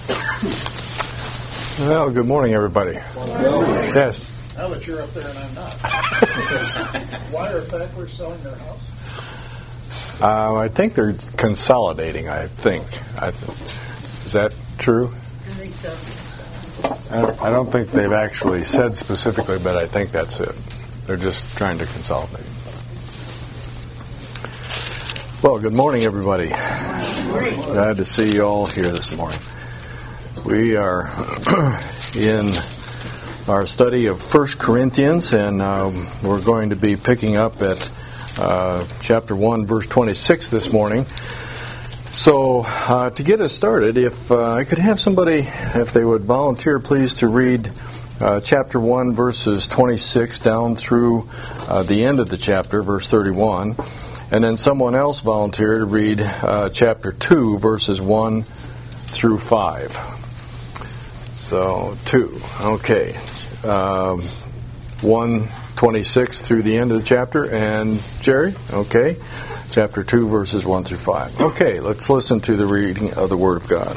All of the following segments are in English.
Well, good morning, everybody. Morning. Yes. Now that you're up there and I'm not. Why are Thackler selling their house? I think they're consolidating, I think. Is that true? I think so. I don't think they've actually said specifically, but I think that's it. They're just trying to consolidate. Well, good morning, everybody. Glad to see you all here this morning. We are in our study of 1 Corinthians, and we're going to be picking up at chapter 1, verse 26 this morning. So, to get us started, if I could have somebody, if they would volunteer, please, to read chapter 1, verses 26 down through the end of the chapter, verse 31. And then someone else volunteer to read chapter 2, verses 1 through 5. So, 2. Okay. 1:26 through the end of the chapter. And Jerry? Okay. Chapter 2, verses 1 through 5. Okay, let's listen to the reading of the Word of God.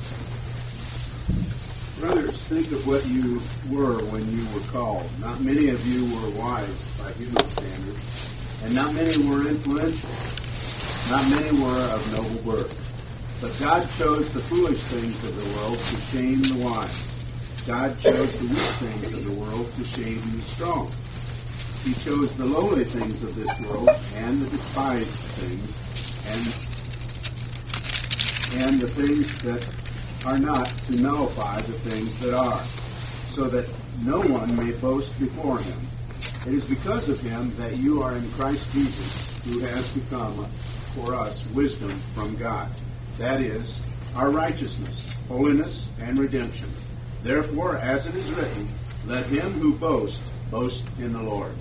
Brothers, think of what you were when you were called. Not many of you were wise by human standards, and not many were influential. Not many were of noble birth. But God chose the foolish things of the world to shame the wise. God chose the weak things of the world to shame the strong. He chose the lowly things of this world and the despised things and the things that are not to nullify the things that are, so that no one may boast before him. It is because of him that you are in Christ Jesus, who has become for us wisdom from God. That is, our righteousness, holiness, and redemption. Therefore, as it is written, let him who boasts boast in the Lord.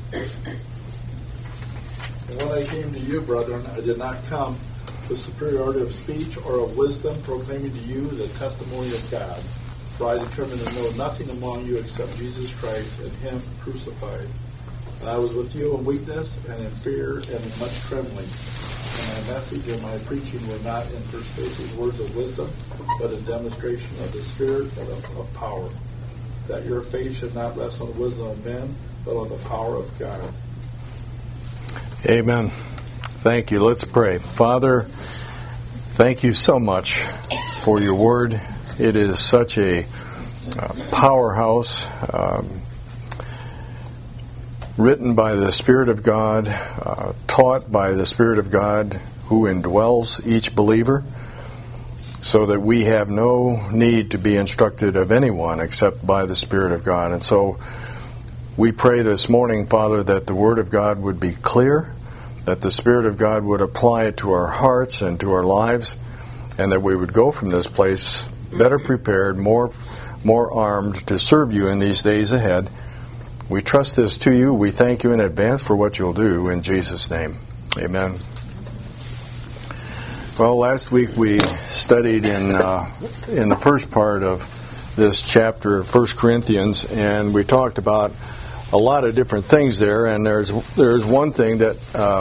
And when I came to you, brethren, I did not come with superiority of speech or of wisdom, proclaiming to you the testimony of God. For I determined to know nothing among you except Jesus Christ and him crucified. And I was with you in weakness and in fear and in much trembling. And my message and my preaching were not in persuasive words of wisdom, but in demonstration of the Spirit and of power, that your faith should not rest on the wisdom of men, but on the power of God. Amen. Thank you. Let's pray. Father, thank you so much for your word. It is such a powerhouse, written by the Spirit of God, taught by the Spirit of God who indwells each believer, so that we have no need to be instructed of anyone except by the Spirit of God. And so we pray this morning, Father, that the Word of God would be clear, that the Spirit of God would apply it to our hearts and to our lives, and that we would go from this place better prepared, more armed to serve you in these days ahead. We trust this to you. We thank you in advance for what you'll do. In Jesus' name, amen. Well, last week we studied in the first part of this chapter of 1 Corinthians, and we talked about a lot of different things there. And there's one thing that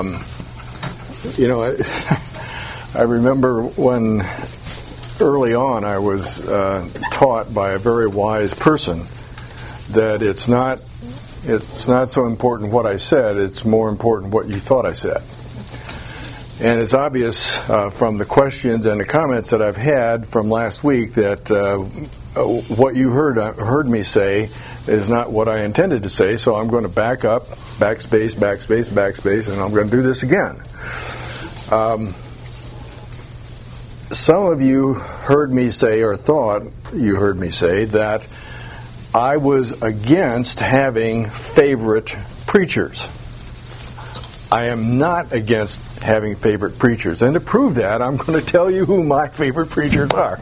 I remember when early on I was taught by a very wise person that it's not so important what I said; it's more important what you thought I said. And it's obvious from the questions and the comments that I've had from last week that what you heard me say is not what I intended to say, so I'm going to back up, backspace, and I'm going to do this again. Some of you heard me say, or thought you heard me say, that I was against having favorite preachers. I am not against having favorite preachers. And to prove that, I'm going to tell you who my favorite preachers are.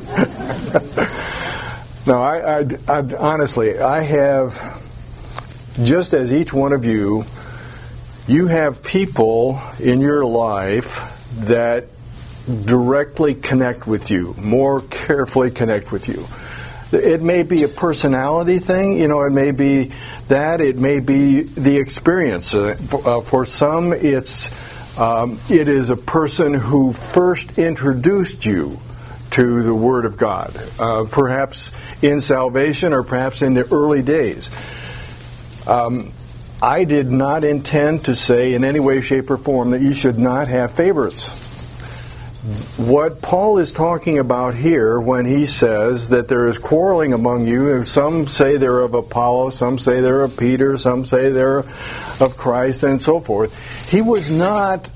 No, I honestly, I have, just as each one of you, you have people in your life that directly connect with you, more carefully connect with you. It may be a personality thing, it may be that, it may be the experience. For some, it is a person who first introduced you to the Word of God, perhaps in salvation or perhaps in the early days. I did not intend to say in any way, shape, or form that you should not have favorites. What Paul is talking about here when he says that there is quarreling among you, and some say they're of Apollos, some say they're of Peter, some say they're of Christ, and so forth. He was not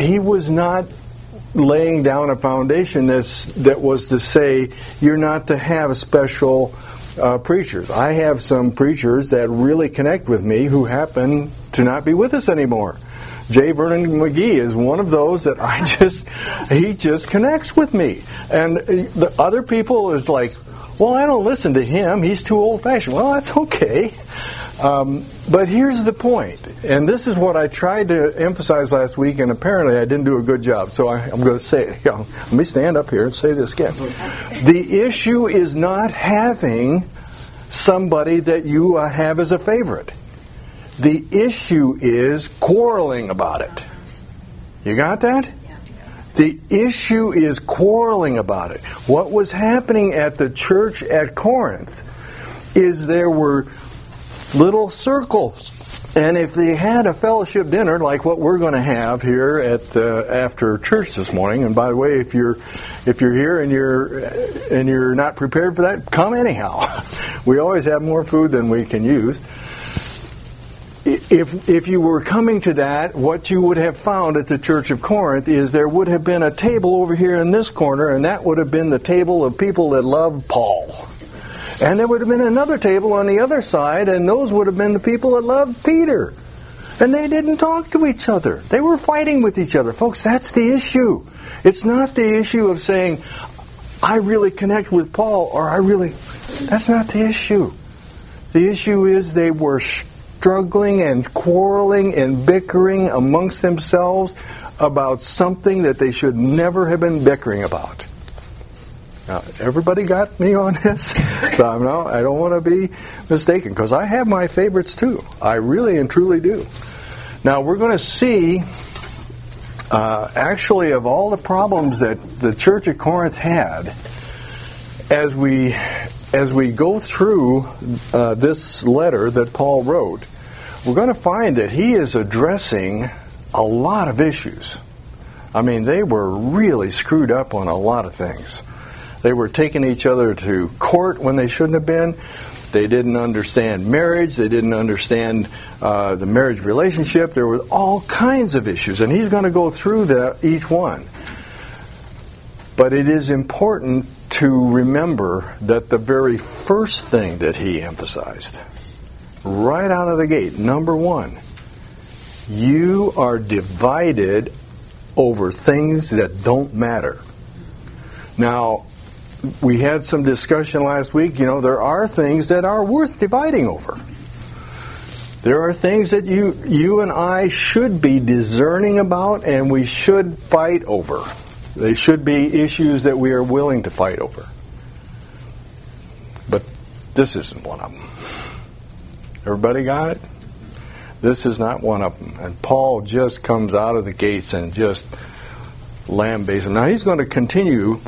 laying down a foundation that was to say you're not to have special preachers. I have some preachers that really connect with me who happen to not be with us anymore. J. Vernon McGee is one of those that he just connects with me. And the other people is like, well, I don't listen to him. He's too old-fashioned. Well, that's okay. But here's the point, and this is what I tried to emphasize last week, and apparently I didn't do a good job, so I'm going to say it. Let me stand up here and say this again. The issue is not having somebody that you have as a favorite. The issue is quarreling about it. You got that? The issue is quarreling about it. What was happening at the church at Corinth is there were little circles. And if they had a fellowship dinner like what we're going to have here at after church this morning, and by the way, if you're here and you're not prepared for that, come anyhow. We always have more food than we can use. If you were coming to that, what you would have found at the Church of Corinth is there would have been a table over here in this corner, and that would have been the table of people that loved Paul. And there would have been another table on the other side, and those would have been the people that loved Peter. And they didn't talk to each other. They were fighting with each other. Folks, that's the issue. It's not the issue of saying, I really connect with Paul, or that's not the issue. The issue is they were struggling and quarreling and bickering amongst themselves about something that they should never have been bickering about. Now, everybody got me on this? So I don't want to be mistaken, because I have my favorites too. I really and truly do. Now, we're going to see, actually, of all the problems that the Church at Corinth had, as we go through this letter that Paul wrote, we're going to find that he is addressing a lot of issues. I mean, they were really screwed up on a lot of things. They were taking each other to court when they shouldn't have been. They didn't understand marriage. They didn't understand the marriage relationship. There were all kinds of issues, and he's going to go through each one. But it is important to remember that the very first thing that he emphasized, right out of the gate, number one, you are divided over things that don't matter. Now, we had some discussion last week. There are things that are worth dividing over. There are things that you and I should be discerning about, and we should fight over. They should be issues that we are willing to fight over. But this isn't one of them. Everybody got it? This is not one of them. And Paul just comes out of the gates and just lambastes them. Now he's going to continue,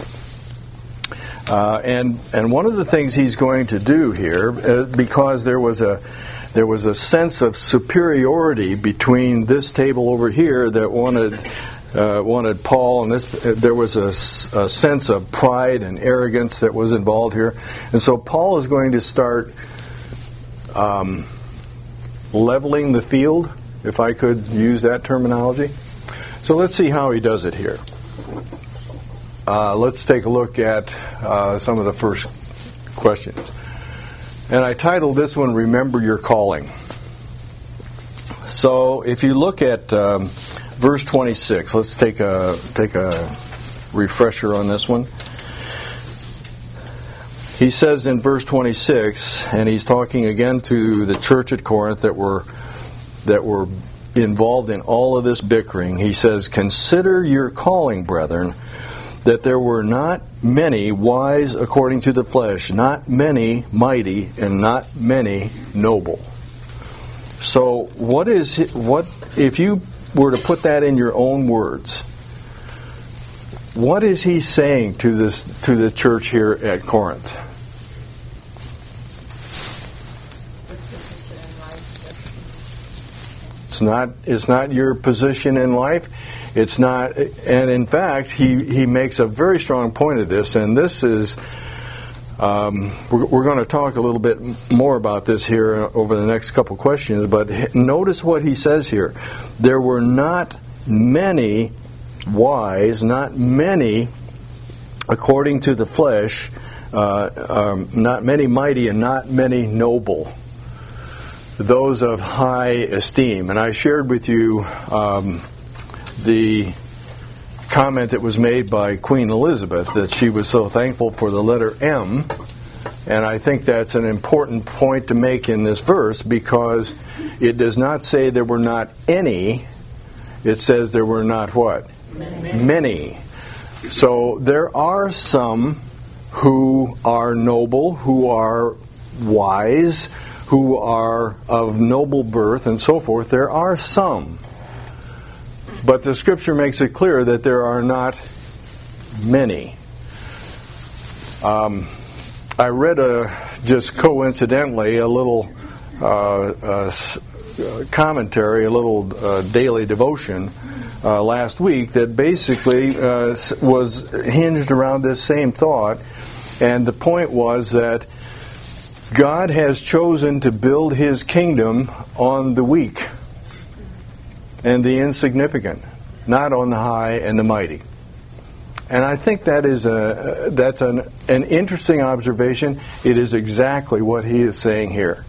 and one of the things he's going to do here, because there was a sense of superiority between this table over here that wanted Paul, and there was a sense of pride and arrogance that was involved here. And so Paul is going to start leveling the field, if I could use that terminology. So let's see how he does it here. Let's take a look at some of the first questions. And I titled this one, Remember Your Calling. So if you look at verse 26, let's take a refresher on this one. He says in verse 26, and he's talking again to the church at Corinth that were involved in all of this bickering. He says, "Consider your calling, brethren, that there were not many wise according to the flesh, not many mighty, and not many noble." So what if you were to put that in your own words? what is he saying to the church here at Corinth? It's not your position in life. It's not, and in fact, he makes a very strong point of this, and this is, we're going to talk a little bit more about this here over the next couple questions, but notice what he says here. There were not many wise, not many according to the flesh, not many mighty, and not many noble, those of high esteem. And I shared with you the comment that was made by Queen Elizabeth, that she was so thankful for the letter M. And I think that's an important point to make in this verse, because it does not say there were not any. It says there were not what? Many. So there are some who are noble, who are wise, who are of noble birth, and so forth. There are some. But the Scripture makes it clear that there are not many. I read just coincidentally a little commentary, a little daily devotion last week that basically was hinged around this same thought. And the point was that God has chosen to build His kingdom on the weak and the insignificant, not on the high and the mighty. And I think that's an interesting observation. It is exactly what he is saying here.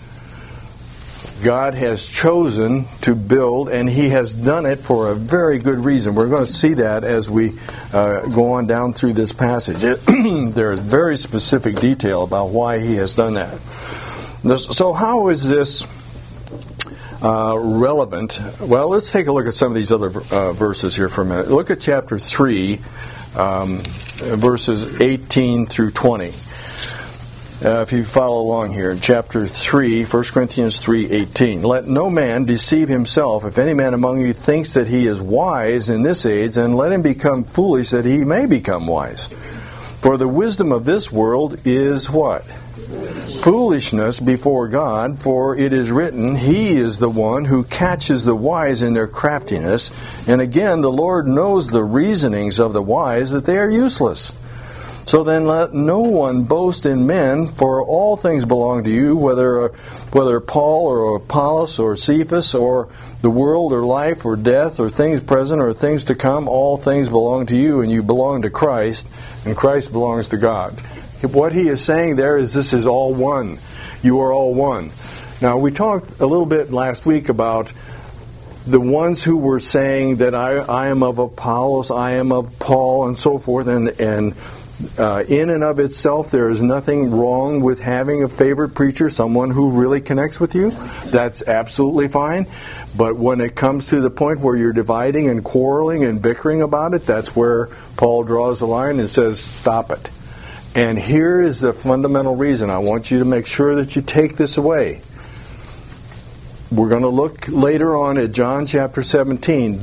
God has chosen to build, and He has done it for a very good reason. We're going to see that as we go on down through this passage. There is very specific detail about why He has done that. So how is this relevant? Well, let's take a look at some of these other verses here for a minute. Look at chapter 3, verses 18 through 20. If you follow along here, in chapter 3, 1 Corinthians 3:18. Let no man deceive himself. If any man among you thinks that he is wise in this age, then let him become foolish that he may become wise. For the wisdom of this world is what? Foolishness before God, for it is written, He is the one who catches the wise in their craftiness. And again, the Lord knows the reasonings of the wise, that they are useless. So then let no one boast in men, for all things belong to you, whether Paul or Apollos or Cephas or the world or life or death or things present or things to come, all things belong to you, and you belong to Christ, and Christ belongs to God. What he is saying there is this is all one. You are all one. Now, we talked a little bit last week about the ones who were saying that I am of Apollos, I am of Paul, and so forth, and in and of itself, there is nothing wrong with having a favorite preacher, someone who really connects with you. That's absolutely fine. But when it comes to the point where you're dividing and quarreling and bickering about it, that's where Paul draws the line and says, stop it. And here is the fundamental reason. I want you to make sure that you take this away. We're going to look later on at John chapter 17.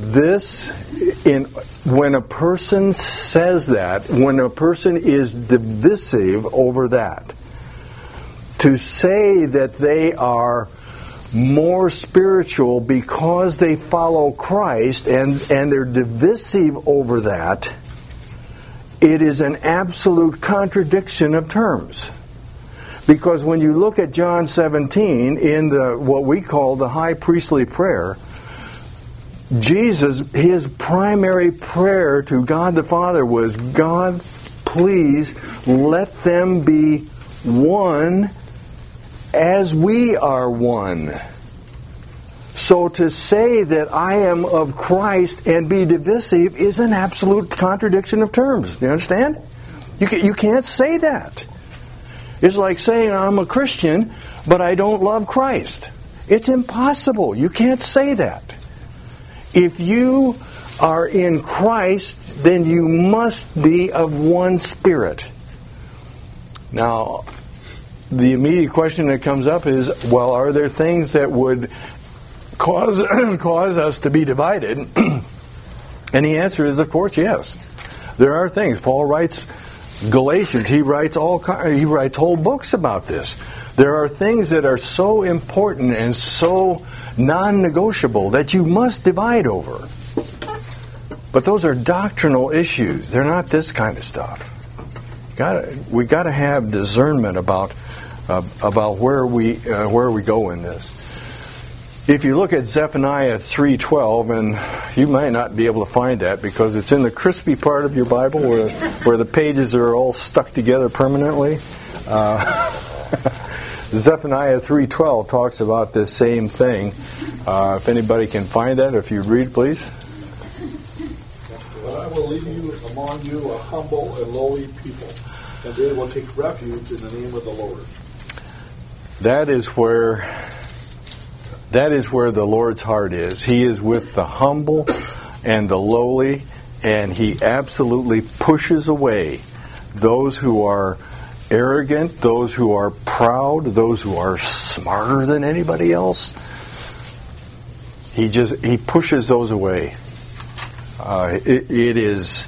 When a person says that, when a person is divisive over that, to say that they are more spiritual because they follow Christ and they're divisive over that, it is an absolute contradiction of terms. Because when you look at John 17 in what we call the high priestly prayer, Jesus, his primary prayer to God the Father was, God, please let them be one as we are one. So to say that I am of Christ and be divisive is an absolute contradiction of terms. Do you understand? You can't say that. It's like saying I'm a Christian, but I don't love Christ. It's impossible. You can't say that. If you are in Christ, then you must be of one spirit. Now, the immediate question that comes up is, well, are there things that would cause us to be divided? And the answer is, of course, yes. There are things. Paul writes Galatians. He writes whole books about this. There are things that are so important and so non-negotiable that you must divide over. But those are doctrinal issues. They're not this kind of stuff. We got to have discernment about where we go in this. If you look at Zephaniah 3:12, and you might not be able to find that because it's in the crispy part of your Bible where the pages are all stuck together permanently. Zephaniah 3:12 talks about this same thing. If anybody can find that, if you read, please. But I will leave you among you a humble and lowly people, and they will take refuge in the name of the Lord. That is where the Lord's heart is. He is with the humble and the lowly, and He absolutely pushes away those who are arrogant, those who are proud, those who are smarter than anybody else. He pushes those away. It is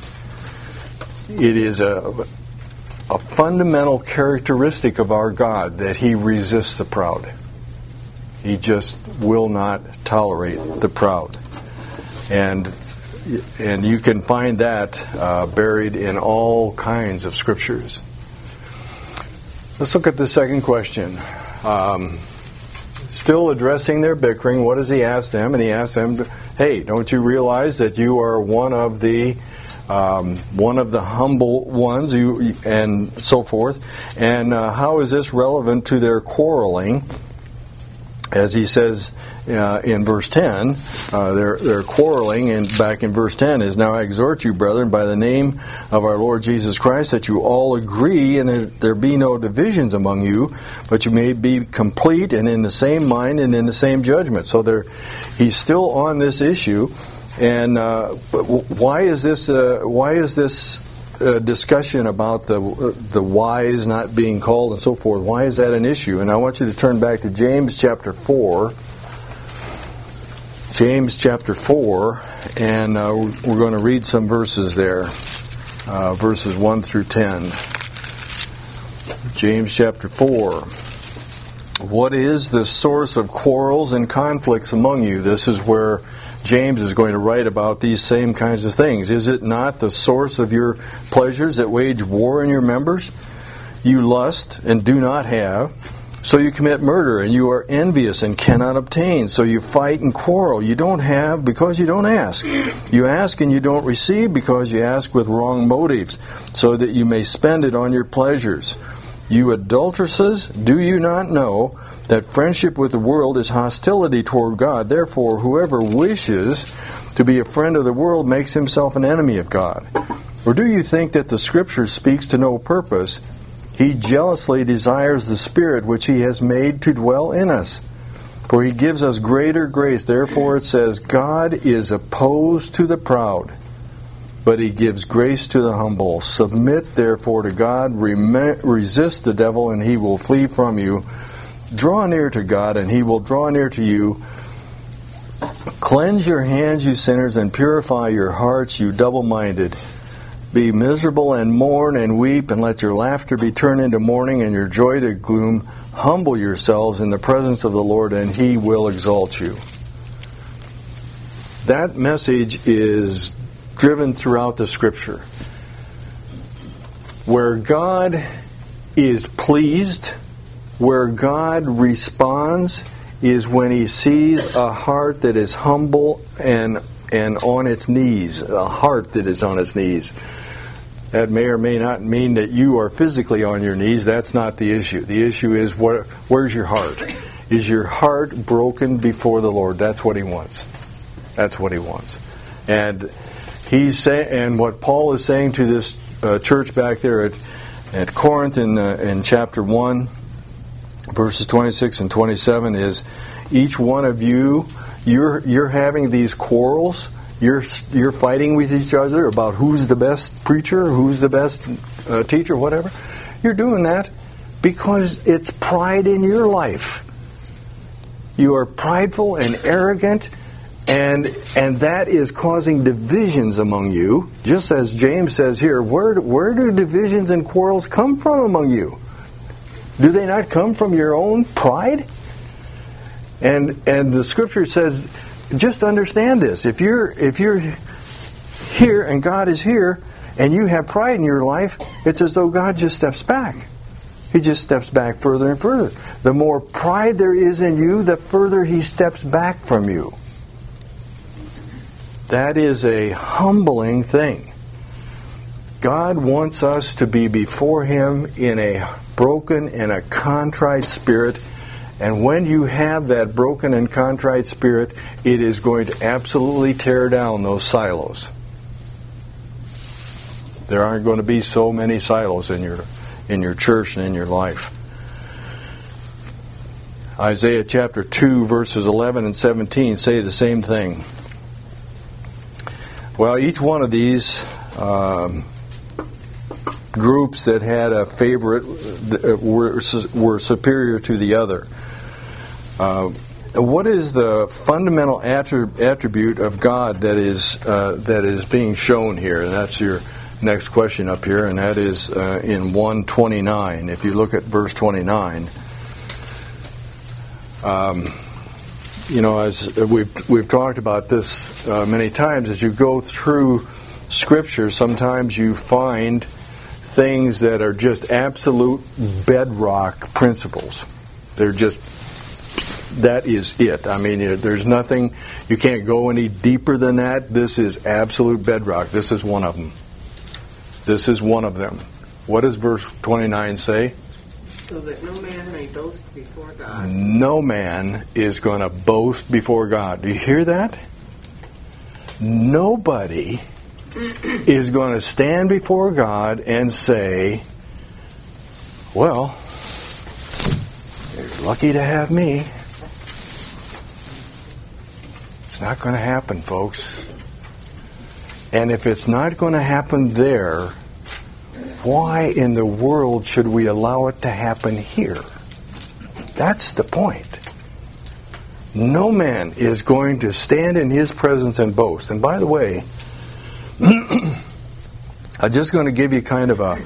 a fundamental characteristic of our God that He resists the proud. He just will not tolerate the proud. And you can find that buried in all kinds of scriptures. Let's look at the second question. Still addressing their bickering, what does He ask them? And He asks them, hey, don't you realize that you are one of the humble ones, and so forth? And how is this relevant to their quarreling? As he says in verse 10, they're quarreling, and back in verse 10 is, now I exhort you, brethren, by the name of our Lord Jesus Christ, that you all agree, and there be no divisions among you, but you may be complete and in the same mind and in the same judgment. So he's still on this issue, and why is this discussion about the wise not being called and so forth? Why is that an issue? And I want you to turn back to James chapter 4. James chapter 4, and we're going to read some verses there, verses 1 through 10. James chapter 4. What is the source of quarrels and conflicts among you? This is where James is going to write about these same kinds of things. Is it not the source of your pleasures that wage war in your members? You lust and do not have, so you commit murder, and you are envious and cannot obtain, so you fight and quarrel. You don't have because you don't ask. You ask and you don't receive because you ask with wrong motives, so that you may spend it on your pleasures. You adulteresses, do you not know that friendship with the world is hostility toward God? Therefore, whoever wishes to be a friend of the world makes himself an enemy of God. Or do you think that the Scripture speaks to no purpose? He jealously desires the Spirit which He has made to dwell in us. For He gives us greater grace. Therefore it says, God is opposed to the proud, but He gives grace to the humble. Submit therefore to God, resist the devil, and he will flee from you. Draw near to God, and He will draw near to you. Cleanse your hands, you sinners, and purify your hearts, you double-minded. Be miserable and mourn and weep, and let your laughter be turned into mourning and your joy to gloom. Humble yourselves in the presence of the Lord, and He will exalt you. That message is driven throughout the Scripture. Where God is pleased, where God responds, is when He sees a heart that is humble and on its knees. A heart that is on its knees. That may or may not mean that you are physically on your knees. That's not the issue. The issue is where's your heart? Is your heart broken before the Lord? That's what He wants. That's what He wants. And and what Paul is saying to this church back there at Corinth in chapter 1, verses 26 and 27 is, each one of you, you're having these quarrels. You're fighting with each other about who's the best preacher, who's the best teacher, whatever. You're doing that because it's pride in your life. You are prideful and arrogant, And that is causing divisions among you, just as James says here. Where do divisions and quarrels come from among you? Do they not come from your own pride? And the Scripture says, just understand this. If you're here and God is here, and you have pride in your life, it's as though God just steps back. He just steps back further and further. The more pride there is in you, the further He steps back from you. That is a humbling thing. God wants us to be before Him in a broken and a contrite spirit. And when you have that broken and contrite spirit, it is going to absolutely tear down those silos. There aren't going to be so many silos in your church and in your life. Isaiah chapter 2 verses 11 and 17 say the same thing. Well, each one of these groups that had a favorite were superior to the other. What is the fundamental attribute of God that is being shown here? And that's your next question up here, and that is in 1:29. If you look at verse 29, as we've talked about this many times, as you go through Scripture, sometimes you find things that are just absolute bedrock principles. They're just, that is it. I mean, there's nothing, you can't go any deeper than that. This is absolute bedrock. This is one of them. This is one of them. What does verse 29 say? So that no man may boast before God. No man is going to boast before God. Do you hear that? Nobody is going to stand before God and say, well, you're lucky to have me. It's not going to happen, folks. And if it's not going to happen there, why in the world should we allow it to happen here? That's the point. No man is going to stand in His presence and boast. And by the way, I'm just going to give you kind of a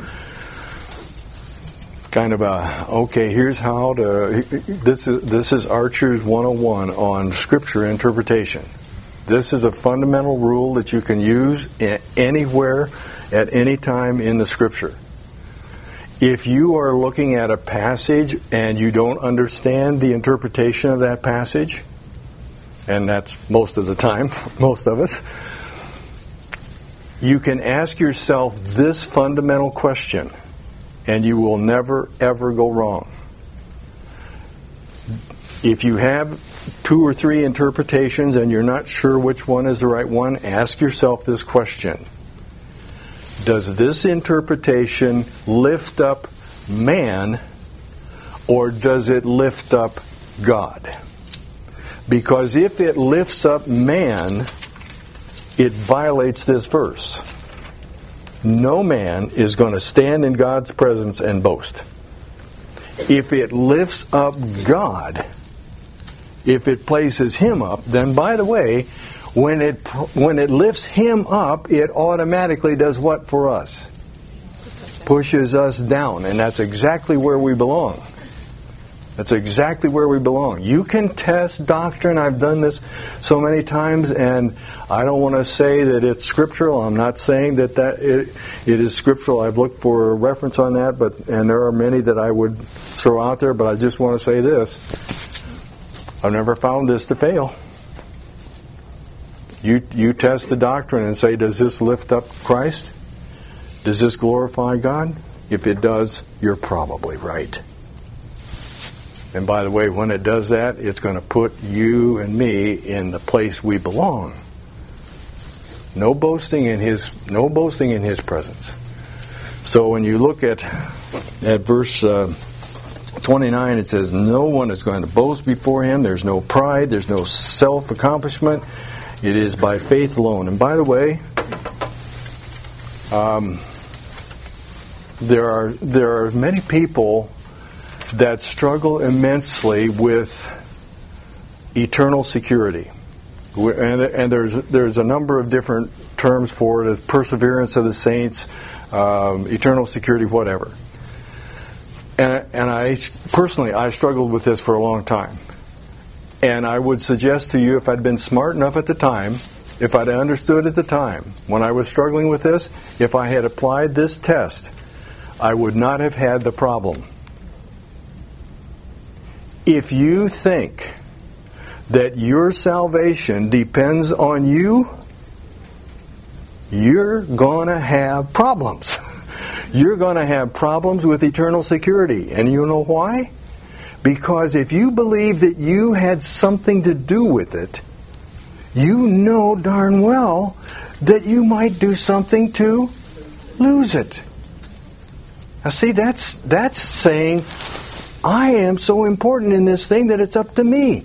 okay, here's how to, this is Archer's 101 on Scripture interpretation. This is a fundamental rule that you can use anywhere, at any time in the Scripture. If you are looking at a passage and you don't understand the interpretation of that passage, and that's most of the time, most of us, you can ask yourself this fundamental question, and you will never, ever go wrong. If you have 2 or 3 interpretations and you're not sure which one is the right one, ask yourself this question. Does this interpretation lift up man, or does it lift up God? Because if it lifts up man, it violates this verse. No man is going to stand in God's presence and boast. If it lifts up God, if it places Him up, then by the way, when it lifts Him up, it automatically does what for us? Pushes us down, and that's exactly where we belong. That's exactly where we belong. You can test doctrine. I've done this so many times, and I don't want to say that it's scriptural. I'm not saying that it is scriptural. I've looked for a reference on that, and there are many that I would throw out there, but I just want to say this. I've never found this to fail. You test the doctrine and say, does this lift up Christ? Does this glorify God? If it does, you're probably right. And by the way, when it does that, it's going to put you and me in the place we belong. No boasting in His presence. So when you look at verse 29, it says, no one is going to boast before Him. There's no pride. There's no self-accomplishment. It is by faith alone. And by the way, there are many people that struggle immensely with eternal security. And there's a number of different terms for it, as perseverance of the saints, eternal security, whatever. And I personally, I struggled with this for a long time. And I would suggest to you, if I'd been smart enough at the time, if I'd understood at the time, when I was struggling with this, if I had applied this test, I would not have had the problem. If you think that your salvation depends on you, you're going to have problems. You're going to have problems with eternal security. And you know why? Because if you believe that you had something to do with it, you know darn well that you might do something to lose it. Now see, that's saying, I am so important in this thing that it's up to me.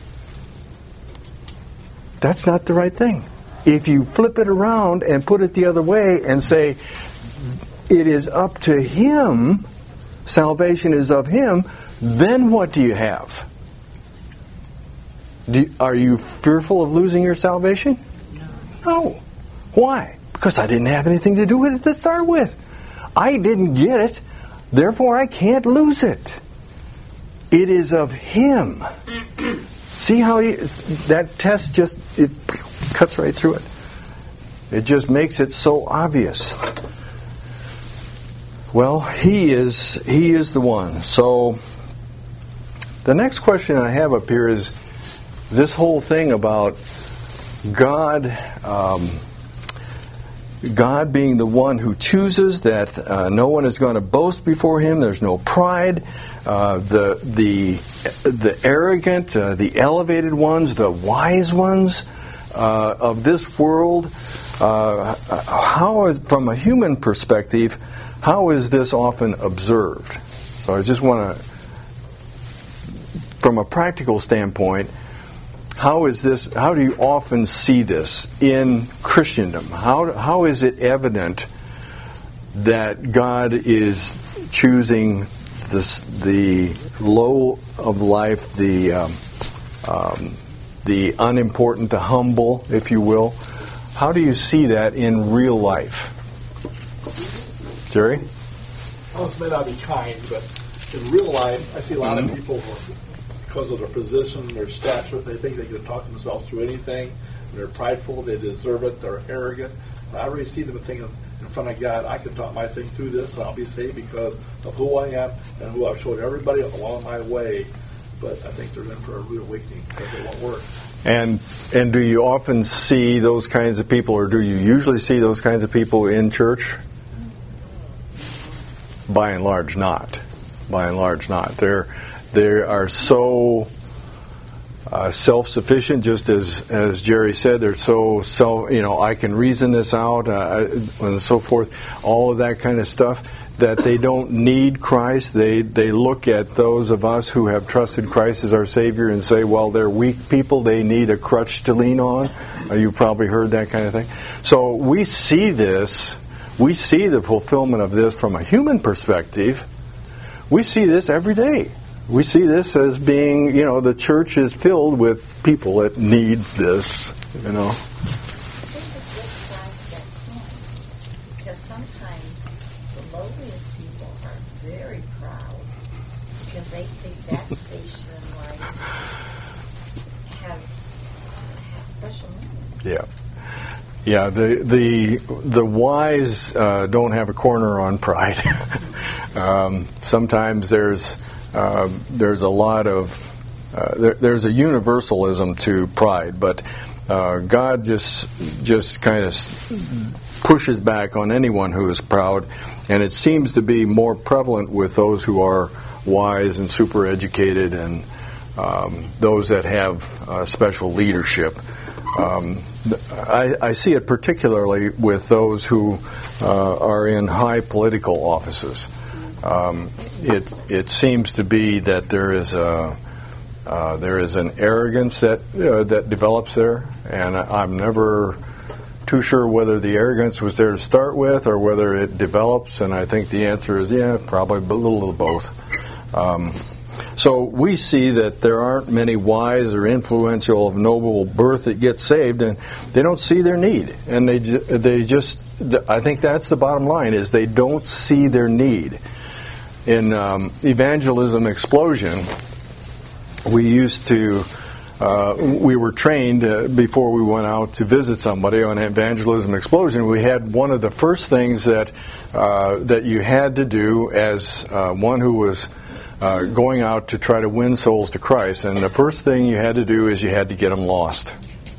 That's not the right thing. If you flip it around and put it the other way and say, it is up to Him, salvation is of Him, then what do you have? Are you fearful of losing your salvation? No. Why? Because I didn't have anything to do with it to start with. I didn't get it, therefore I can't lose it. It is of Him. See how that test just, it cuts right through it. It just makes it so obvious. Well, He is the one. So the next question I have up here is this whole thing about God being the one who chooses, that no one is going to boast before Him. There's no pride. The arrogant, the elevated ones, the wise ones of this world. From a human perspective, how is this often observed? So I just want to, from a practical standpoint, how do you often see this in Christendom? How is it evident that God is choosing the low of life, the unimportant, the humble, if you will? How do you see that in real life? Jerry? Well, this may not be kind, but in real life, I see a lot of people who, because of their position, their stature, they think they can talk themselves through anything. They're prideful, they deserve it, they're arrogant. I already see them thinking in front of God, I can talk my thing through this and I'll be saved because of who I am and who I've showed everybody along my way. But I think they're in for a rude awakening because it won't work. And do you often see those kinds of people, or do you usually see those kinds of people in church? By and large, not. By and large, not. They are so self-sufficient, just as Jerry said. They're so I can reason this out, and so forth. All of that kind of stuff, that they don't need Christ. They look at those of us who have trusted Christ as our Savior and say, well, they're weak people. They need a crutch to lean on. You've probably heard that kind of thing. So we see this. We see the fulfillment of this from a human perspective. We see this every day. We see this as being, the church is filled with people that need this, Because sometimes the lowliest people are very proud because they think that station in life has special meaning. Yeah. Yeah, the wise don't have a corner on pride. Sometimes there's a lot of there's a universalism to pride, but God just kind of pushes back on anyone who is proud, and it seems to be more prevalent with those who are wise and super educated and those that have special leadership. I see it particularly with those who are in high political offices. It seems to be that there is an arrogance that develops there, and I'm never too sure whether the arrogance was there to start with or whether it develops. And I think the answer is probably a little of both. So we see that there aren't many wise or influential of noble birth that get saved, and they don't see their need. And they just, I think that's the bottom line, is they don't see their need. In Evangelism Explosion, we used to, we were trained before we went out to visit somebody on Evangelism Explosion. We had one of the first things that you had to do as one who was going out to try to win souls to Christ. And the first thing you had to do is you had to get them lost.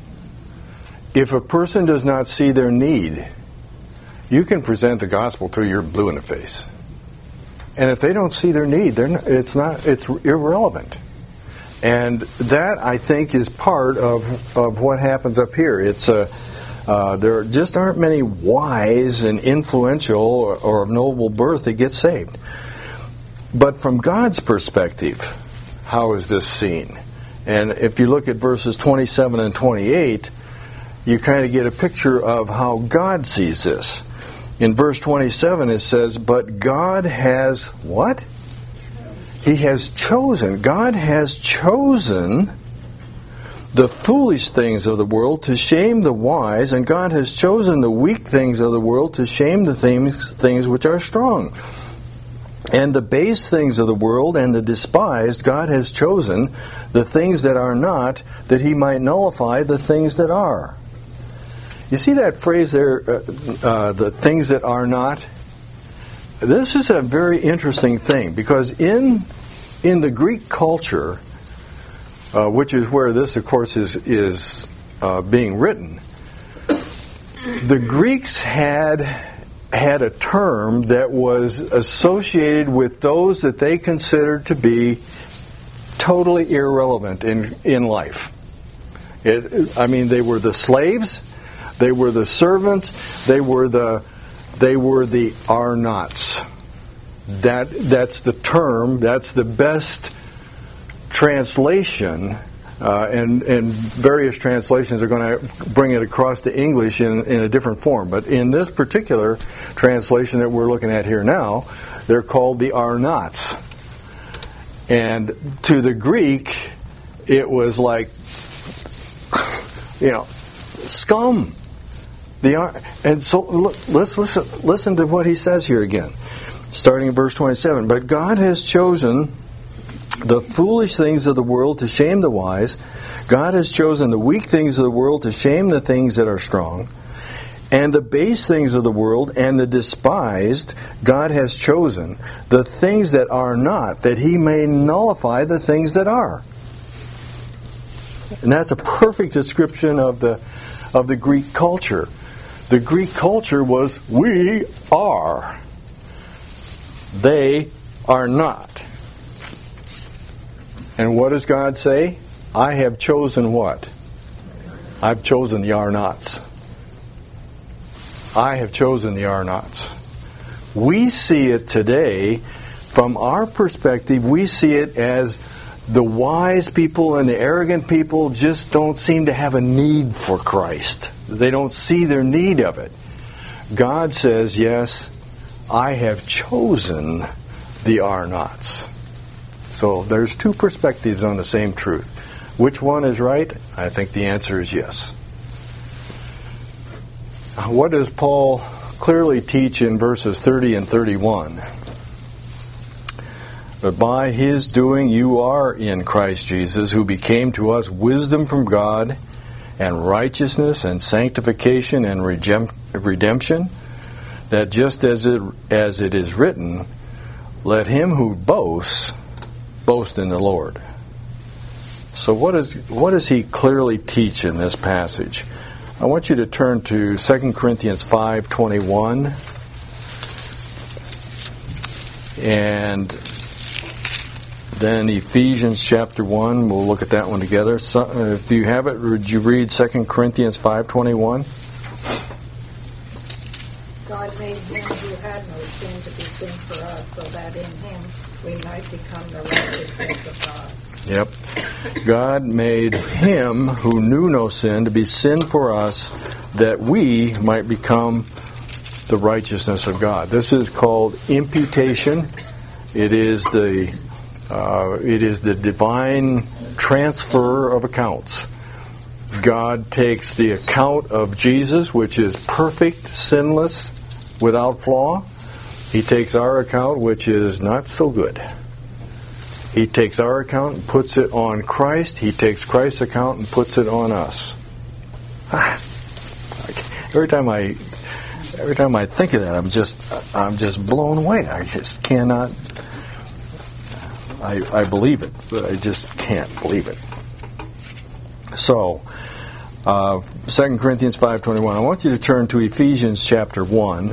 If a person does not see their need, you can present the gospel till you're blue in the face. And if they don't see their need, it's irrelevant. And that, I think, is part of what happens up here. It's there just aren't many wise and influential or of noble birth that get saved. But from God's perspective, how is this seen? And if you look at verses 27 and 28, you kind of get a picture of how God sees this. In verse 27 it says, but God has what? He has chosen. God has chosen the foolish things of the world to shame the wise, and God has chosen the weak things of the world to shame the things which are strong. And the base things of the world and the despised God has chosen, the things that are not, that he might nullify the things that are. You see that phrase there, the things that are not? This is a very interesting thing, because in the Greek culture, which is where this, of course, is being written, the Greeks had a term that was associated with those that they considered to be totally irrelevant in life. They were the slaves, they were the servants, they were the are-nots. That's the term, that's the best translation, and various translations are going to bring it across to English in a different form. But in this particular translation that we're looking at here now, they're called the are-nots. And to the Greek, it was like, scum. And so look, let's listen to what he says here again, starting in verse 27. But God has chosen the foolish things of the world to shame the wise. God has chosen the weak things of the world to shame the things that are strong. And the base things of the world and the despised God has chosen, the things that are not, that he may nullify the things that are. And that's a perfect description of the Greek culture. The Greek culture was, we are. They are not. And what does God say? I have chosen what? I've chosen the are-nots. I have chosen the are-nots. We see it today, from our perspective, we see it as the wise people and the arrogant people just don't seem to have a need for Christ. They don't see their need of it. God says, yes, I have chosen the are-nots. So there's two perspectives on the same truth. Which one is right? I think the answer is yes. What does Paul clearly teach in verses 30 and 31? But by his doing you are in Christ Jesus, who became to us wisdom from God, and righteousness and sanctification and redemption, that just as it is written, let him who boasts boast in the Lord. So what does he clearly teach in this passage? I want you to turn to 2 Corinthians 5:21 and then Ephesians chapter 1. We'll look at that one together. So, if you have it, would you read 2 Corinthians 5:21? God made him who had no sin to be sin for us, so that in him we might become the righteousness of God. Yep. God made him who knew no sin to be sin for us, that we might become the righteousness of God. This is called imputation. It is the It is the divine transfer of accounts. God takes the account of Jesus, which is perfect, sinless, without flaw. He takes our account, which is not so good. He takes our account and puts it on Christ. He takes Christ's account and puts it on us. Every time I think of that, I'm just blown away. I just cannot. I believe it, but I just can't believe it. So, 2 Corinthians 5:21. I want you to turn to Ephesians chapter 1.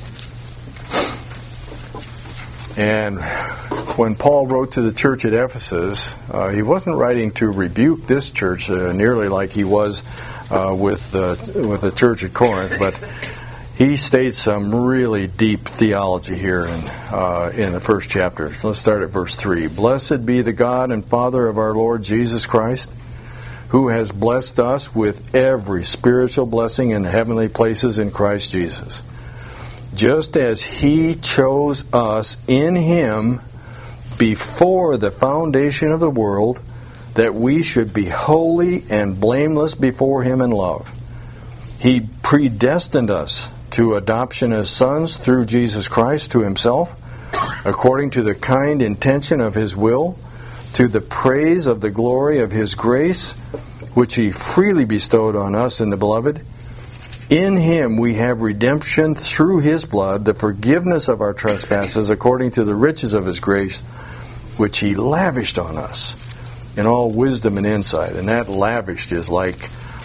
And when Paul wrote to the church at Ephesus, he wasn't writing to rebuke this church nearly like he was with the church at Corinth, but he states some really deep theology here in the first chapter. So let's start at verse 3. Blessed be the God and Father of our Lord Jesus Christ, who has blessed us with every spiritual blessing in the heavenly places in Christ Jesus, just as He chose us in Him before the foundation of the world, that we should be holy and blameless before Him in love. He predestined us to adoption as sons through Jesus Christ to Himself, according to the kind intention of His will, to the praise of the glory of His grace, which He freely bestowed on us in the Beloved. In Him we have redemption through His blood, the forgiveness of our trespasses, according to the riches of His grace, which He lavished on us in all wisdom and insight. And that lavished is like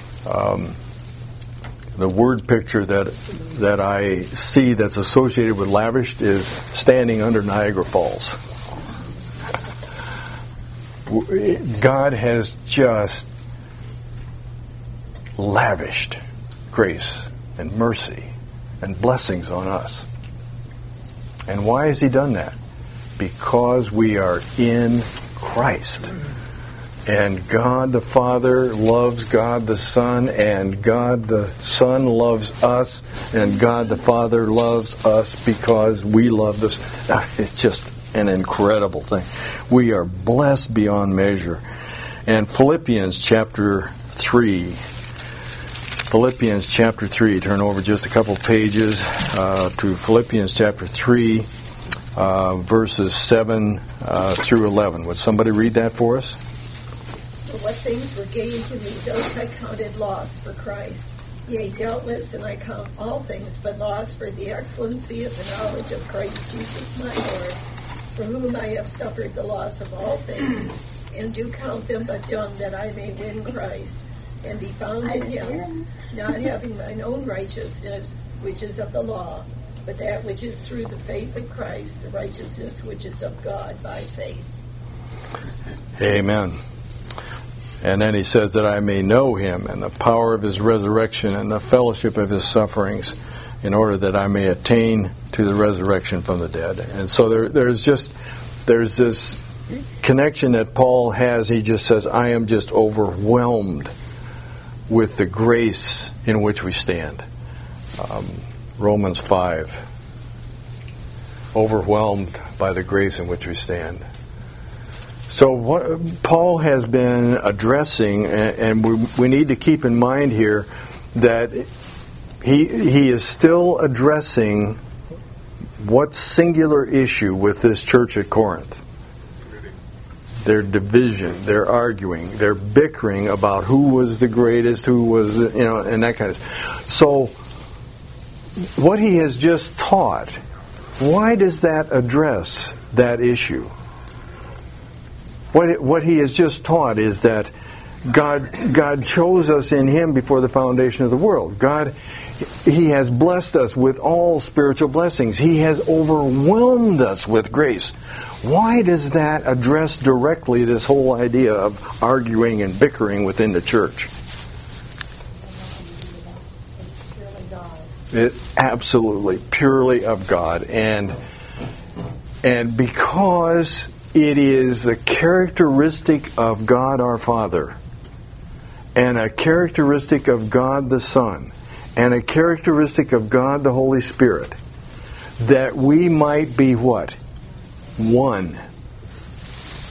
the word picture that I see that's associated with lavished is standing under Niagara Falls. God has just lavished grace and mercy and blessings on us. And why has He done that? Because we are in Christ. And God the Father loves God the Son, and God the Son loves us, and God the Father loves us because we love this. It's just an incredible thing. We are blessed beyond measure. And Philippians chapter 3. Philippians chapter 3. Turn over just a couple pages to Philippians chapter 3, verses 7 through 11. Would somebody read that for us? For what things were gained to me, those I counted loss for Christ. Yea, doubtless, and I count all things but loss for the excellency of the knowledge of Christ Jesus my Lord, for whom I have suffered the loss of all things, and do count them but dung, that I may win Christ, and be found in Him, not having mine own righteousness, which is of the law, but that which is through the faith of Christ, the righteousness which is of God by faith. Amen. And then he says that I may know Him and the power of His resurrection and the fellowship of His sufferings, in order that I may attain to the resurrection from the dead. And so there's this connection that Paul has. He just says, I am just overwhelmed with the grace in which we stand. Romans 5. Overwhelmed by the grace in which we stand. So what Paul has been addressing, and we need to keep in mind here that he is still addressing what singular issue with this church at Corinth. Their division, their arguing, their bickering about who was the greatest, who was, and that kind of stuff. So what he has just taught, why does that address that issue? What he has just taught is that God chose us in Him before the foundation of the world. He has blessed us with all spiritual blessings. He has overwhelmed us with grace. Why does that address directly this whole idea of arguing and bickering within the church? It's purely God. It absolutely purely of God, and because it is the characteristic of God our Father, and a characteristic of God the Son, and a characteristic of God the Holy Spirit, that we might be what? One.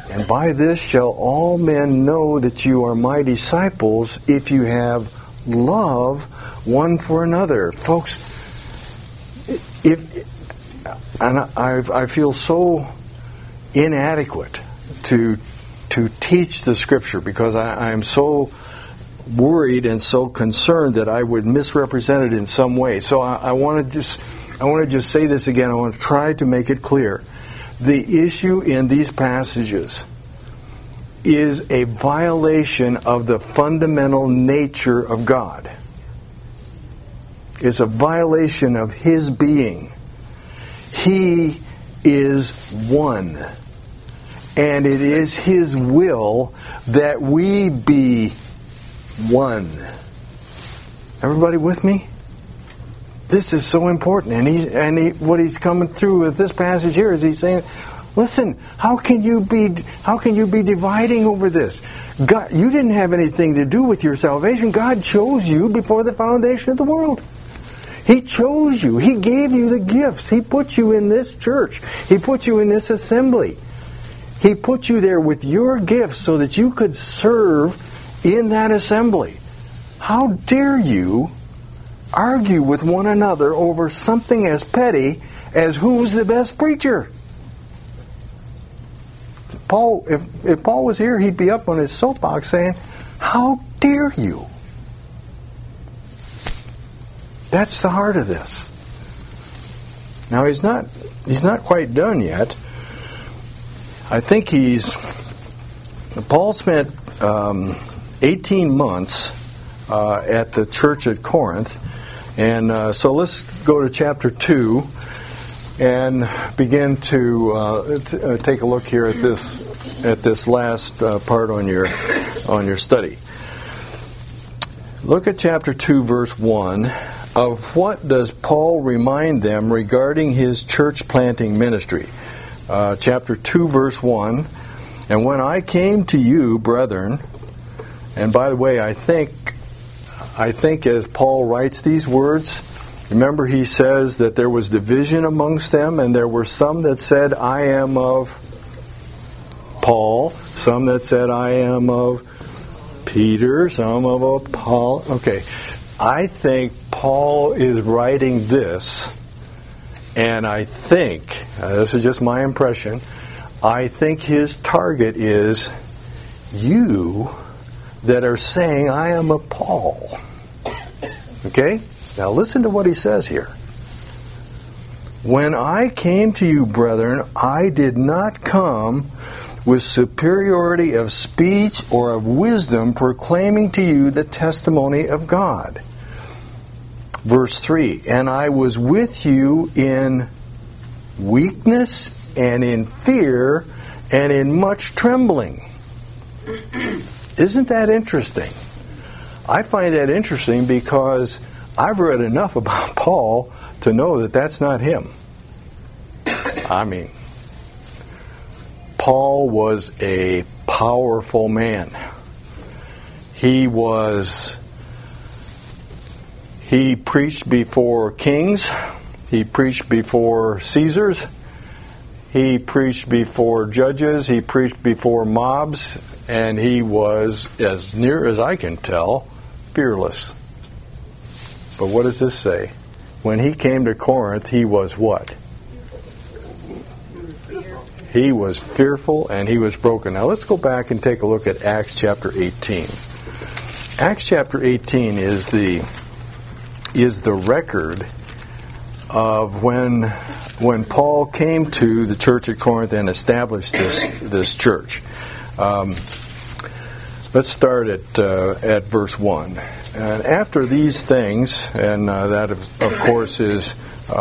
And by this shall all men know that you are my disciples, if you have love one for another. Folks, I feel so inadequate to teach the Scripture because I am so worried and so concerned that I would misrepresent it in some way. So I want to just say this again. I want to try to make it clear. The issue in these passages is a violation of the fundamental nature of God. It's a violation of His being. He is one. And it is His will that we be one. Everybody with me? This is so important. And what he's coming through with this passage here is he's saying, listen, how can you be dividing over this? God, you didn't have anything to do with your salvation. God chose you before the foundation of the world. He chose you. He gave you the gifts. He put you in this church. He put you in this assembly. He put you there with your gifts so that you could serve in that assembly. How dare you argue with one another over something as petty as who's the best preacher? Paul, if Paul was here, he'd be up on his soapbox saying, how dare you? That's the heart of this. Now he's not quite done yet. I think Paul spent 18 months at the church at Corinth, and so let's go to chapter 2 and begin to take a look here at this last part on your study. Look at chapter 2, verse 1. Of what does Paul remind them regarding his church planting ministry? Chapter 2, verse 1. And when I came to you, brethren, and by the way, I think as Paul writes these words, remember he says that there was division amongst them, and there were some that said, I am of Paul, some that said, I am of Peter, some of Paul. Okay, I think Paul is writing this, and I think, this is just my impression, I think his target is you that are saying, I am of Paul. Okay? Now listen to what he says here. When I came to you, brethren, I did not come with superiority of speech or of wisdom, proclaiming to you the testimony of God. Verse 3, and I was with you in weakness and in fear and in much trembling. Isn't that interesting? I find that interesting because I've read enough about Paul to know that that's not him. I mean, Paul was a powerful man. He preached before kings. He preached before Caesars. He preached before judges. He preached before mobs. And he was, as near as I can tell, fearless. But what does this say? When he came to Corinth, he was what? He was fearful and he was broken. Now let's go back and take a look at Acts chapter 18. Acts chapter 18 is the record of when Paul came to the church at Corinth and established this church. Let's start at verse 1. And after these things, and that of course is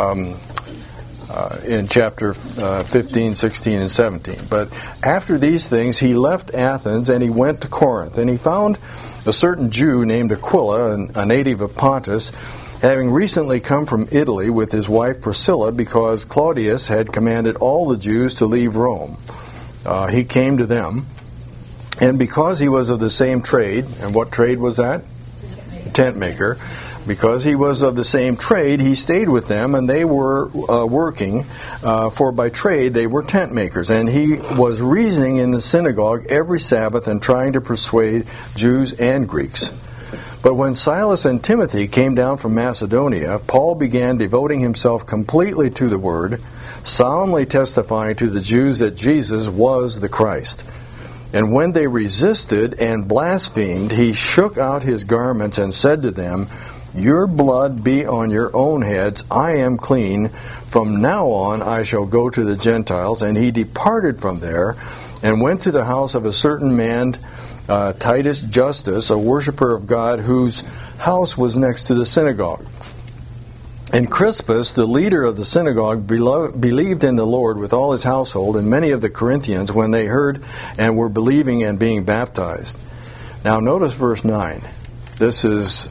in chapter 15, 16, and 17. But after these things, he left Athens and he went to Corinth. And he found a certain Jew named Aquila, a native of Pontus, having recently come from Italy with his wife Priscilla, because Claudius had commanded all the Jews to leave Rome. He came to them, and because he was of the same trade, and what trade was that? Tent maker. Because he was of the same trade, he stayed with them, and they were working, for by trade they were tent makers. And he was reasoning in the synagogue every Sabbath and trying to persuade Jews and Greeks. But when Silas and Timothy came down from Macedonia, Paul began devoting himself completely to the word, solemnly testifying to the Jews that Jesus was the Christ. And when they resisted and blasphemed, he shook out his garments and said to them, "Your blood be on your own heads. I am clean. From now on I shall go to the Gentiles." And he departed from there and went to the house of a certain man, Titus Justus, a worshiper of God, whose house was next to the synagogue. And Crispus, the leader of the synagogue, believed in the Lord with all his household, and many of the Corinthians, when they heard and were believing and being baptized. Now notice verse 9. This is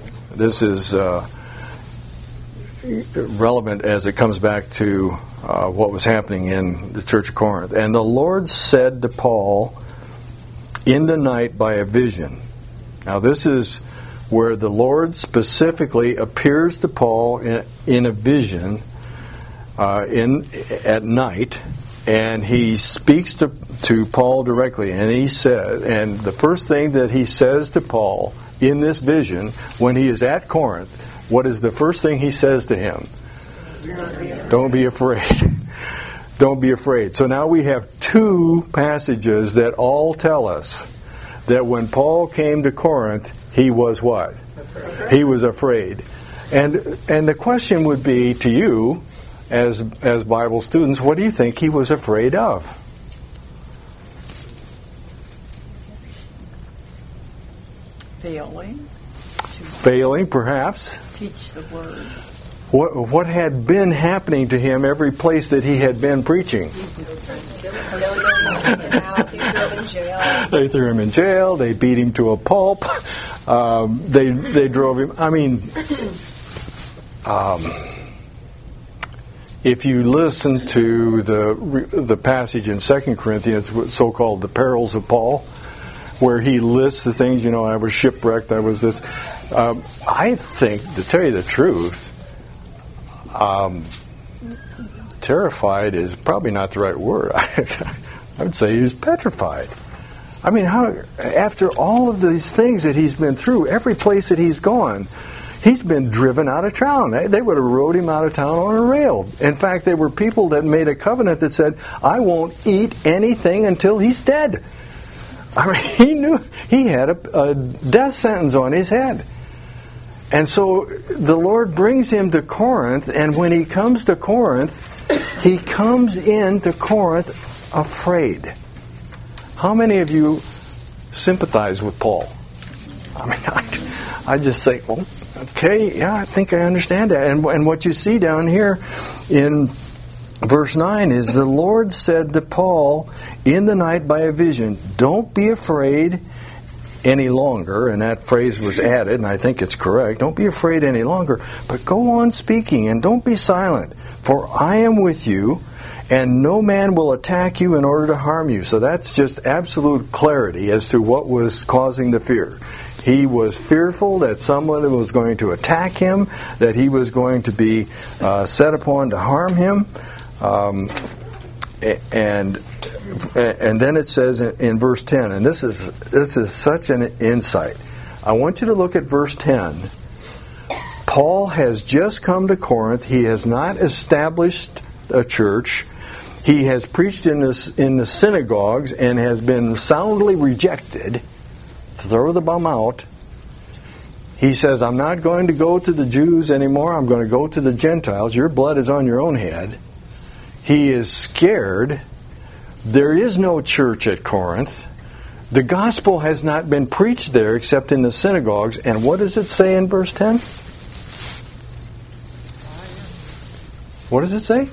relevant as it comes back to what was happening in the church of Corinth. And the Lord said to Paul in the night by a vision. Now this is where the Lord specifically appears to Paul in a vision at night, and he speaks to Paul directly, and he says, and the first thing that he says to Paul in this vision when he is at Corinth, what is the first thing he says to him? Don't be afraid. Don't be afraid. So now we have two passages that all tell us that when Paul came to Corinth, he was what? He was afraid. And the question would be to you, as Bible students, what do you think he was afraid of? Failing, perhaps. Teach the word. What had been happening to him every place that he had been preaching? They threw him in jail. They beat him to a pulp. They drove him. I mean, if you listen to the passage in 2 Corinthians, so-called the perils of Paul, where he lists the things, I was shipwrecked, I was this. I think, to tell you the truth, terrified is probably not the right word. I would say he was petrified. I mean, after all of these things that he's been through, every place that he's gone, he's been driven out of town. They would have rode him out of town on a rail. In fact, there were people that made a covenant that said, "I won't eat anything until he's dead." I mean, he knew he had a death sentence on his head. And so the Lord brings him to Corinth, and when he comes to Corinth, he comes into Corinth afraid. How many of you sympathize with Paul? I mean, I just think, well, okay, yeah, I think I understand that. And what you see down here in verse 9 is the Lord said to Paul in the night by a vision, "Don't be afraid any longer," and that phrase was added, and I think it's correct. Don't be afraid any longer, but go on speaking, and don't be silent, for I am with you, and no man will attack you in order to harm you. So that's just absolute clarity as to what was causing the fear. He was fearful that someone was going to attack him, that he was going to be set upon to harm him, and then it says in verse 10, and this is such an insight. I want you to look at verse 10. Paul has just come to Corinth. He has not established a church. He has preached in the synagogues and has been soundly rejected. Throw the bum out. He says, "I'm not going to go to the Jews anymore. I'm going to go to the Gentiles. Your blood is on your own head." He is scared. There is no church at Corinth. The gospel has not been preached there except in the synagogues. And what does it say in verse 10? What does it say?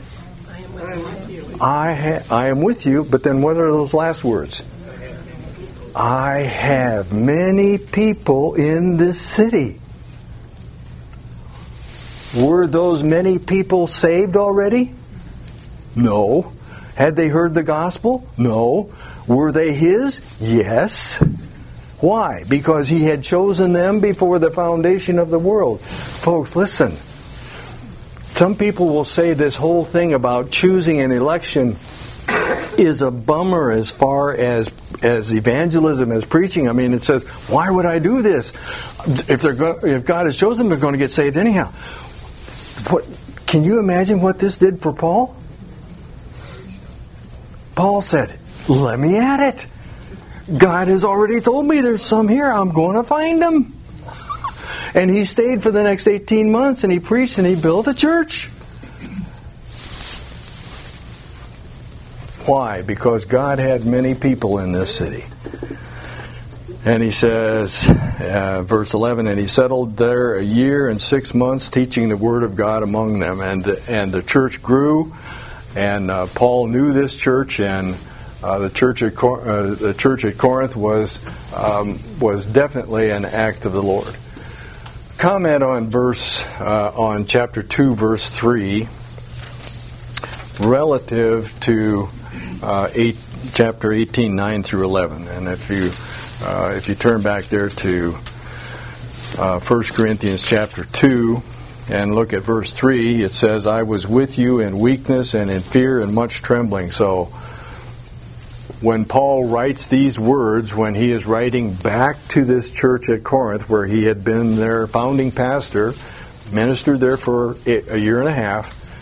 I am with you. But then what are those last words? I have many people in this city. Were those many people saved already? No. Had they heard the gospel? No. Were they his? Yes. Why? Because he had chosen them before the foundation of the world. Folks, listen. Some people will say this whole thing about choosing an election is a bummer as far as evangelism, as preaching. I mean, it says, why would I do this? If God has chosen them, they're going to get saved anyhow. Can you imagine what this did for Paul? Paul said, let me at it. God has already told me there's some here. I'm going to find them. And he stayed for the next 18 months, and he preached, and he built a church. Why? Because God had many people in this city. And he says, verse 11, and he settled there 1 year and 6 months, teaching the word of God among them. And the church grew, and Paul knew this church, and the church at Corinth was definitely an act of the Lord. Comment on chapter 2, verse 3, relative to chapter 18, 9 through 11. And if you turn back there to 1 Corinthians chapter 2 and look at verse 3, it says, I was with you in weakness and in fear and much trembling. So when Paul writes these words, when he is writing back to this church at Corinth, where he had been their founding pastor, ministered there for 1.5 years,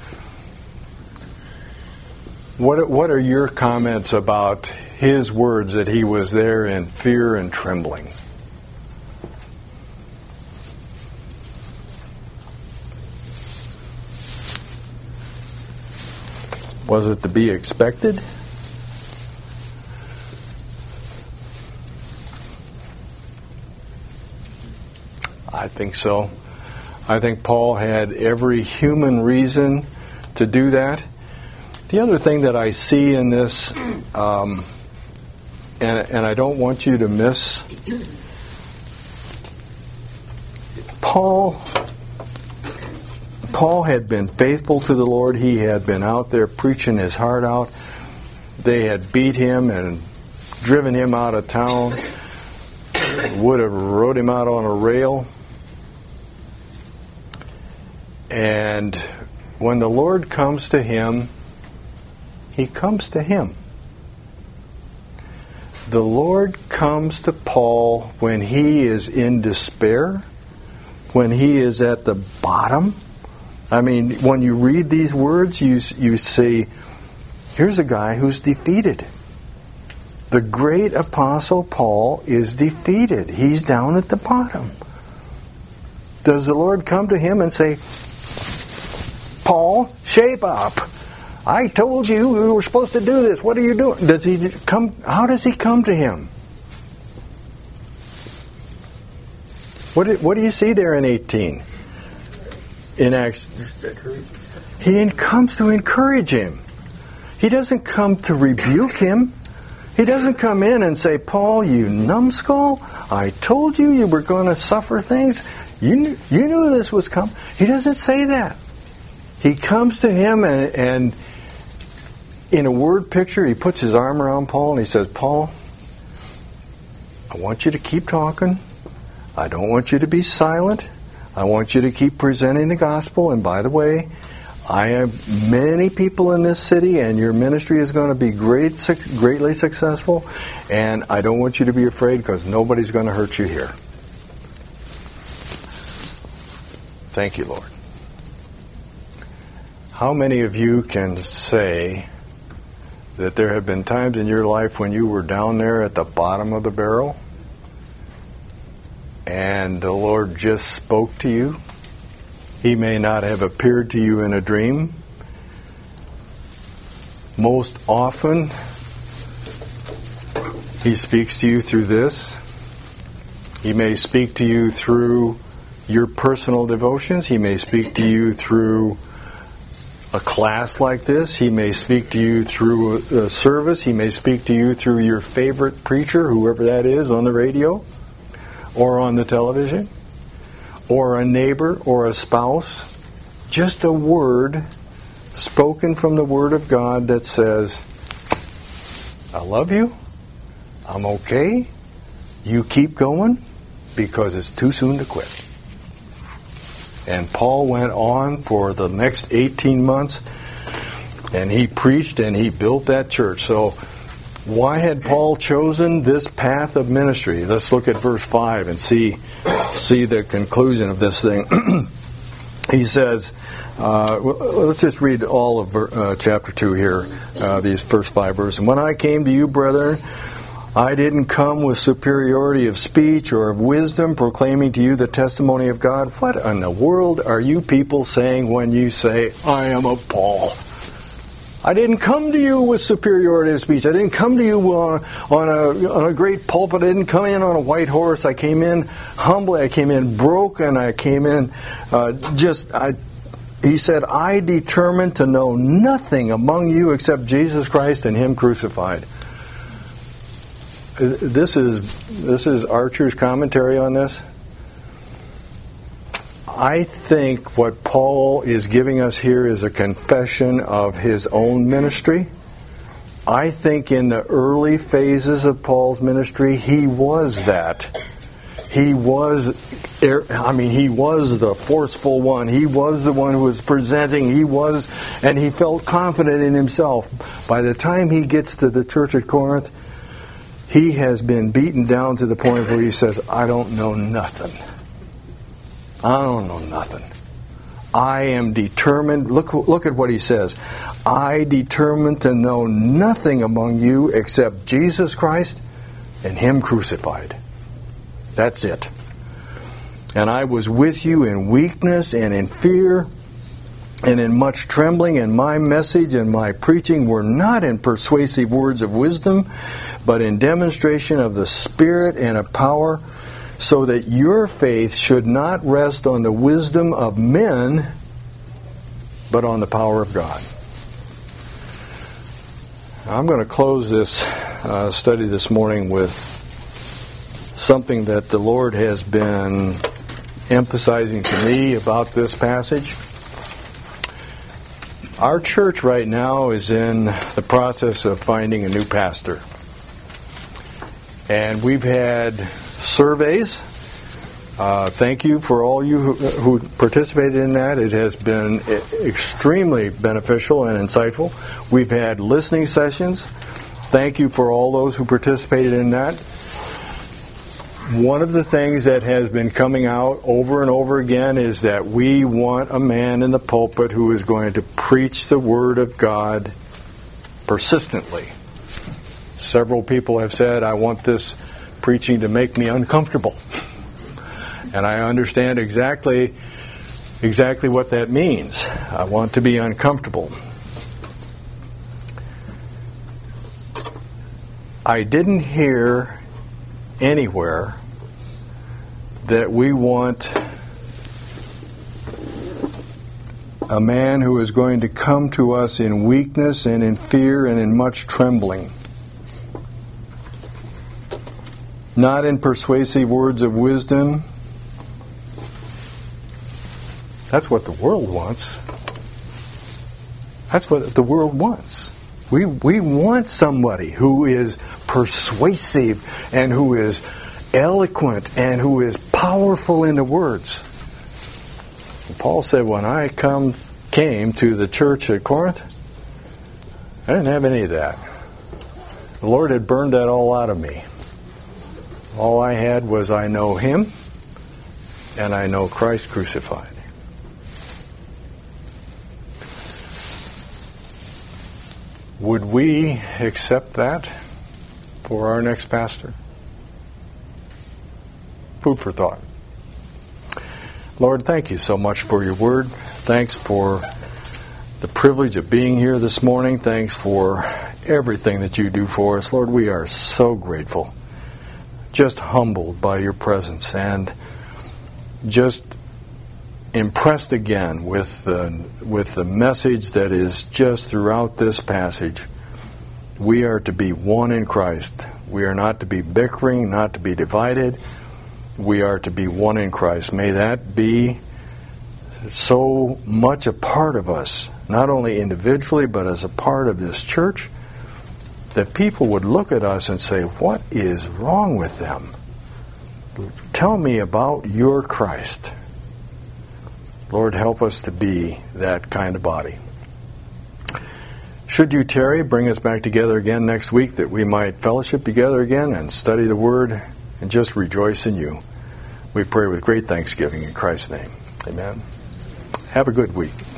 what are your comments about his words that he was there in fear and trembling? Was it to be expected? I think so. I think Paul had every human reason to do that. The other thing that I see in this, and I don't want you to miss, Paul had been faithful to the Lord. He had been out there preaching his heart out. They had beat him and driven him out of town, would have rode him out on a rail. And when the Lord comes to him, he comes to him. The Lord comes to Paul when he is in despair, when he is at the bottom. I mean, when you read these words, you see, here's a guy who's defeated. The great apostle Paul is defeated. He's down at the bottom. Does the Lord come to him and say, Paul, shape up. I told you we were supposed to do this. What are you doing? Does he come? How does he come to him? What do you see there in 18? In Acts, he comes to encourage him. He doesn't come to rebuke him. He doesn't come in and say, Paul, you numbskull, I told you you were going to suffer things. You knew this was coming. He doesn't say that. He comes to him and in a word picture, he puts his arm around Paul and he says, Paul, I want you to keep talking. I don't want you to be silent. I want you to keep presenting the gospel. And by the way, I have many people in this city and your ministry is going to be greatly successful. And I don't want you to be afraid because nobody's going to hurt you here. Thank you, Lord. How many of you can say that there have been times in your life when you were down there at the bottom of the barrel and the Lord just spoke to you? He may not have appeared to you in a dream. Most often, He speaks to you through this. He may speak to you through your personal devotions. He may speak to you through a class like this. He may speak to you through a service. He may speak to you through your favorite preacher, whoever that is, on the radio or on the television, or a neighbor or a spouse. Just a word spoken from the Word of God that says, I love you, I'm okay, You keep going because it's too soon to quit. And Paul went on for the next 18 months, and he preached and he built that church. So why had Paul chosen this path of ministry? Let's look at verse 5 and see the conclusion of this thing. He says, let's just read all of chapter 2 here, these first 5 verses. When I came to you, brethren, I didn't come with superiority of speech or of wisdom, proclaiming to you the testimony of God. What in the world are you people saying when you say, I am of Paul? I didn't come to you with superiority of speech. I didn't come to you on a great pulpit. I didn't come in on a white horse. I came in humbly. I came in broken. I came in he said, I determined to know nothing among you except Jesus Christ and Him crucified. This is Archer's commentary on this. I think what Paul is giving us here is a confession of his own ministry. I think in the early phases of Paul's ministry, he was that. He was the forceful one. He was the one who was presenting. And he felt confident in himself. By the time he gets to the church at Corinth, he has been beaten down to the point where he says, I don't know nothing. I don't know nothing. I am determined. Look at what he says. I determined to know nothing among you except Jesus Christ and Him crucified. That's it. And I was with you in weakness and in fear and in much trembling, and my message and my preaching were not in persuasive words of wisdom, but in demonstration of the Spirit and of power, so that your faith should not rest on the wisdom of men, but on the power of God. I'm going to close this study this morning with something that the Lord has been emphasizing to me about this passage. Our church right now is in the process of finding a new pastor. And we've had surveys. Thank you for all you who participated in that. It has been extremely beneficial and insightful. We've had listening sessions. Thank you for all those who participated in that. One of the things that has been coming out over and over again is that we want a man in the pulpit who is going to preach the Word of God persistently. Several people have said, I want this preaching to make me uncomfortable. And I understand exactly what that means. I want to be uncomfortable. I didn't hear anywhere that we want a man who is going to come to us in weakness and in fear and in much trembling. Not in persuasive words of wisdom. That's what the world wants. That's what the world wants. We want somebody who is persuasive and who is eloquent and who is powerful in the words. And Paul said, when I came to the church at Corinth, I didn't have any of that. The Lord had burned that all out of me. All I had was I know Him and I know Christ crucified. Would we accept that for our next pastor? Food for thought. Lord, thank you so much for your word. Thanks for the privilege of being here this morning. Thanks for everything that you do for us. Lord, we are so grateful. Just humbled by your presence and just impressed again with the message that is just throughout this passage. We are to be one in Christ. We are not to be bickering, not to be divided. We are to be one in Christ. May that be so much a part of us, not only individually, but as a part of this church, that people would look at us and say, what is wrong with them? Tell me about your Christ. Lord, help us to be that kind of body. Should you tarry, bring us back together again next week that we might fellowship together again and study the Word and just rejoice in you. We pray with great thanksgiving in Christ's name. Amen. Have a good week.